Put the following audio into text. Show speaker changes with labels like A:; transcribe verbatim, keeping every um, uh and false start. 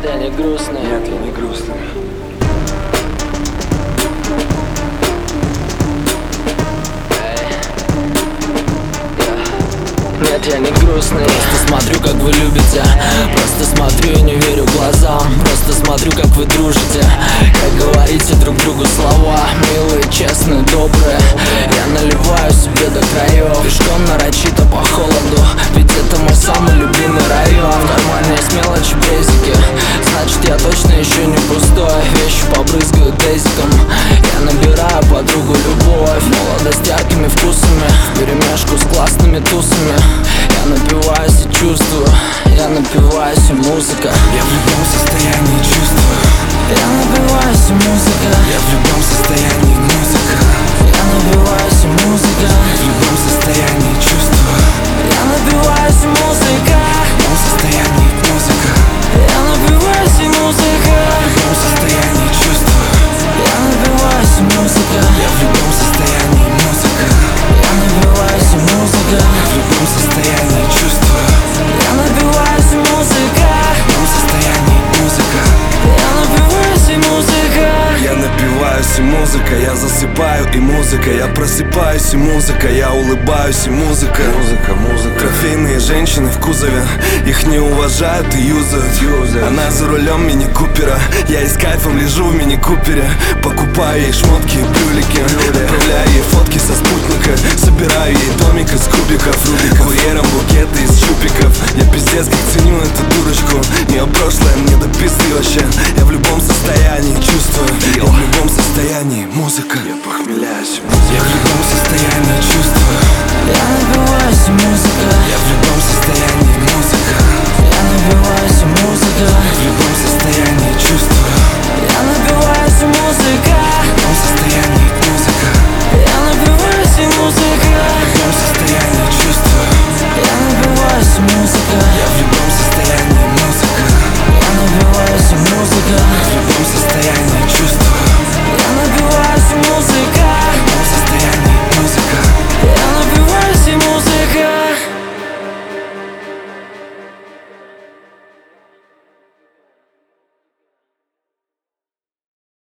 A: я не грустный.
B: Нет, я не грустный.
A: Нет, я не грустный. Просто смотрю, как вы любите. Просто смотрю и не верю глазам. Просто смотрю, как вы дружите. Как говорите друг другу слова милые, честные, добрые. Я наливаю себе до краев. Пешком нарочито по холоду, ведь это мой самый любимый район. Нормальные с мелочи бейзики, значит я точно еще не пустой. Вещи побрызгаю дезиком. Я набираю подругу любовь. Молодость яркими вкусами, вперемешку с классными тусами. Я напиваюсь и чувствую, я напиваюсь и музыка.
B: Я в любом состоянии чувствую.
A: Я напиваюсь и музыка.
B: Я в любом состоянии музыка.
A: Я напиваюсь и музыка.
B: В любом состоянии чувствую.
A: Я напиваюсь и музыка.
B: В любом состоянии музыка.
A: Я напиваюсь и музыка.
B: В любом состоянии чувствую.
A: Я напиваюсь и музыка.
B: Я в любом состоянии музыка.
A: Я напиваюсь и музыка.
B: В любом состоянии чувствую.
A: Я напиваюсь и музыка.
B: В любом состоянии музыка.
A: Я напиваюсь и музыка.
B: Я напиваюсь и музыка, я засыпаю и музыка. Я просыпаюсь и музыка, я улыбаюсь и музыка. Музыка, музыка. Кофейные женщины в кузове, их не уважают и юзают. Она за рулем мини-купера, я и с кайфом лежу в мини-купере. Покупаю ей шмотки и брюлики, отправляю ей фотки со спутника. Собираю ей домик из кубиков, курьером